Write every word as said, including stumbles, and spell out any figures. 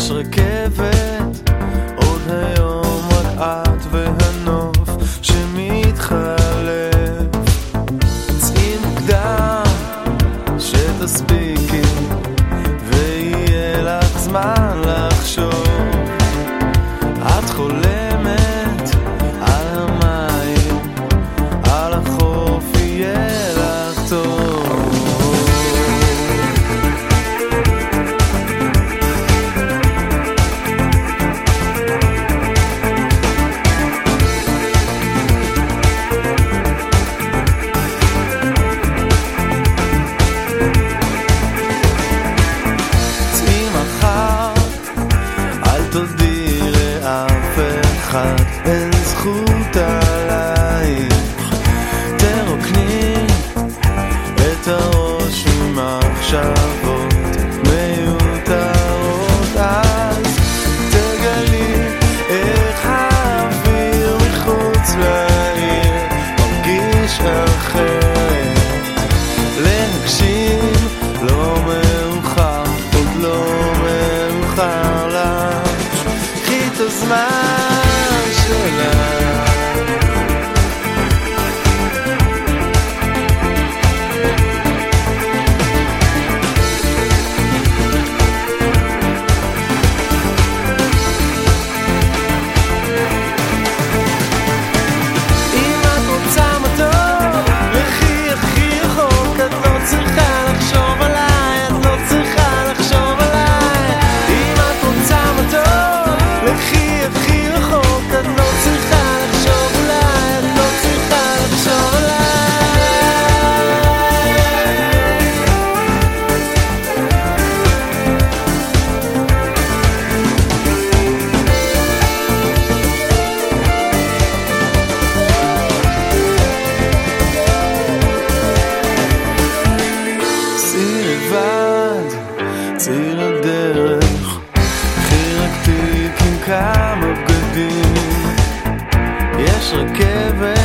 יש רכבת, עוד היום רק את והנוף שמתחלף. צאי מוקדם שתספיקי ויהיה לך זמן לחשוב. את חולמת על המים, על החוף יהיה לך טוב. אין זכות עלייך, תרוקני את הראש ממחשבות מיותרות. אז תגלי איך האוויר מחוץ לעיר מרגיש אחרת. להגשים לא מאוחר, עוד לא מאוחר לך. קחי את הזמן צאי לדרך, קחי רק תיק עם כמה בגדים. יש רכבת